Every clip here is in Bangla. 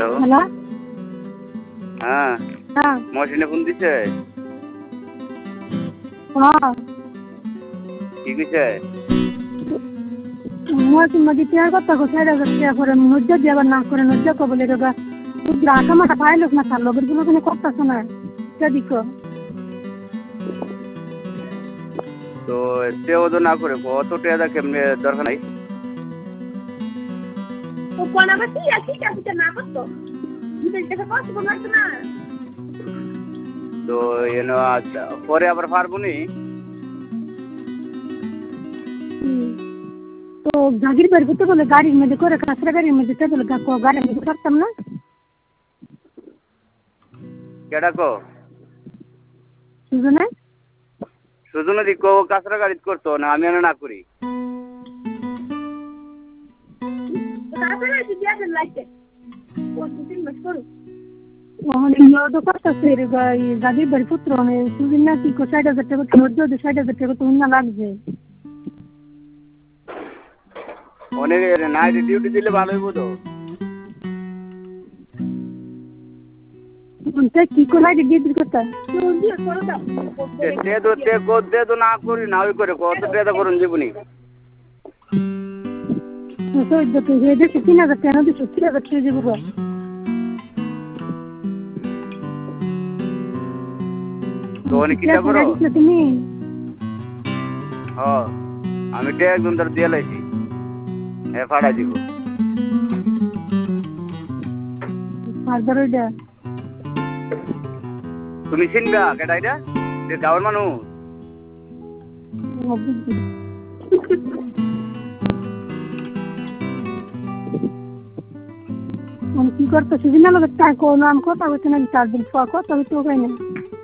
হ্যালো হ্যালো হ্যাঁ হ্যাঁ মহসিনে ফোন দিছে হ্যাঁ কি কইছে মতি মতি পেয়ার কথা কোথায় রাখছে করে নজ্জা দিয়ে আবার না করে নজ্জা কো বলে দাদা তুই রাখা মাথা পাইলো না তার লগের গুলো কোনো করতেছ না দিকো তো সেও তো না করে কত টাকা কেমনে দরকার নাই ও কোনা কি আছে কি না করতো দিতে টাকা কষ্ট করছ না তো এনো পরে আবার পারবো নি তো গাড়ির বাড়ি করতে বলে গাড়ির মধ্যে করে কাঁচরা গাড়ির মধ্যে তে বলে গাড়ির মধ্যে করতাম না কেডা কো সুজনে সুজনে দিকো কাঁচরা গাড়ি করতো না আমি না করি গাড়ির বাড়ি পুত্র সুদিন না কি 60,000 টাকা 60,000 টাকা তো না লাগছে অনেক নাইট ডিউটি দিলে ভালো হইব তো কি করে ডিউটি করতে দে তো না করি না ওই করে কত টাকা করুন জীবনী 3,000 টাকা দিচ্ছ 3,000 টাকা দিব তো অনেক কিটা করো তুমি হ্যাঁ আমি তো একজন ধর দিয়ে লাইছি ফাড়া দিব তুমি চিনবা কেটা এটা যে গাঁৱৰ মানুহ কি করতে সেদিন আমাকে কোনো আমি কথা হচ্ছে না 4 দিন পর কথা হচ্ছে ওখানে না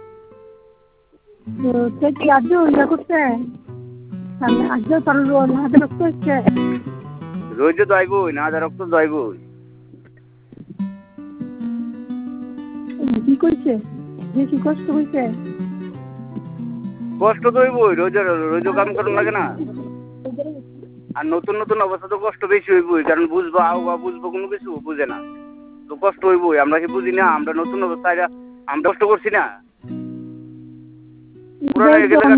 তো সে কি আজও ইয়া করছে আজও তার না রক্ত হচ্ছে রোজ তো আইবই না রক্ত তো আইবই কি করছে বেশি কষ্ট হয়েছে কষ্ট তো হইবই রোজ রোজ কাম করুন লাগে না আর নতুন নতুন অবস্থা তো কষ্ট বেশি হইবই কারণ বুঝবো আবহাওয়া বুঝবো কোনো কিছু বুঝে না তো কষ্ট হইবই আমরা কি বুঝি না আমরা নতুন অবস্থায় আমরা কষ্ট করছি না পুরানো